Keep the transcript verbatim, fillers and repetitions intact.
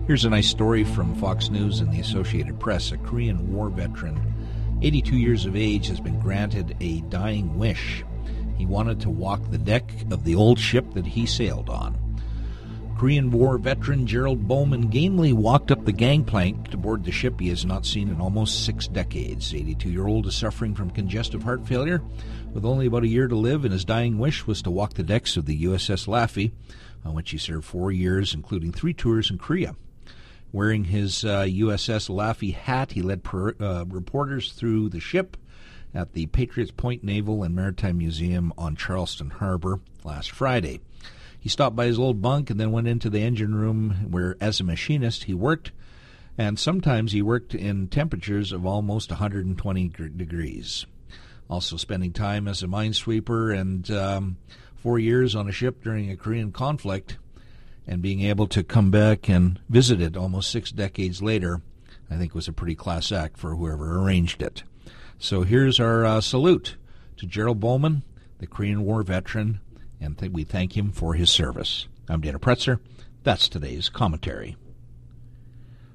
Here's a nice story from Fox News and the Associated Press. A Korean War veteran, eighty-two years of age, has been granted a dying wish. He wanted to walk the deck of the old ship that he sailed on. Korean War veteran Gerald Bowman gamely walked up the gangplank to board the ship he has not seen in almost six decades. The eighty-two-year-old is suffering from congestive heart failure, with only about a year to live, and his dying wish was to walk the decks of the U S S Laffey, on which he served four years, including three tours in Korea. Wearing his uh, U S S Laffey hat, he led per, uh, reporters through the ship at the Patriots Point Naval and Maritime Museum on Charleston Harbor last Friday. He stopped by his old bunk and then went into the engine room where, as a machinist, he worked, and sometimes he worked in temperatures of almost one hundred twenty degrees. Also spending time as a minesweeper and um, four years on a ship during a Korean conflict, and being able to come back and visit it almost six decades later, I think was a pretty class act for whoever arranged it. So here's our uh, salute to Gerald Bowman, the Korean War veteran, and th- we thank him for his service. I'm Dana Pretzer. That's today's commentary.